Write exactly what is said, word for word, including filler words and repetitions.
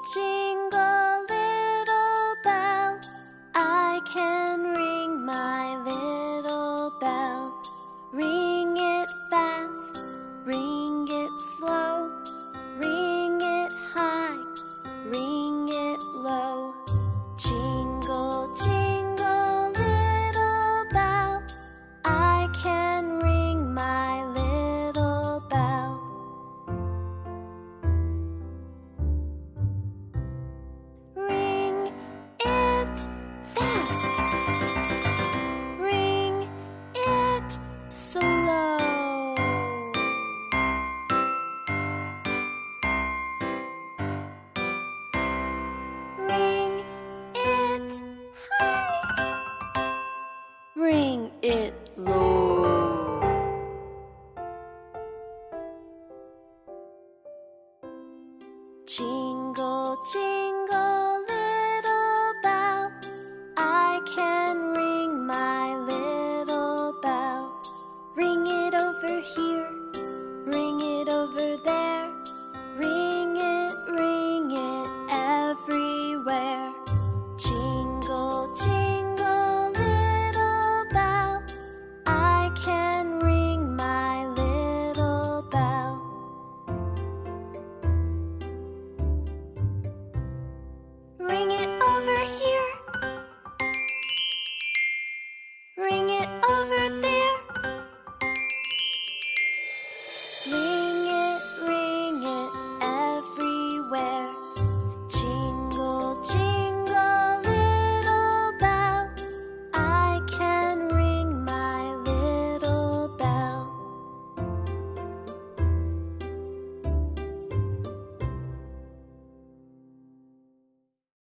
jingle, little bell. I can ring my little bell. Ring it fast, ring it slow, ring it high, ring it low. Jingle, jingle, little bell. I can ring my little bell. Ring it fast, ring it slow. Ring it high, ring it low. Jingle, jingle, little bell. I can ring my little bell. Ring it over here, ring it over there.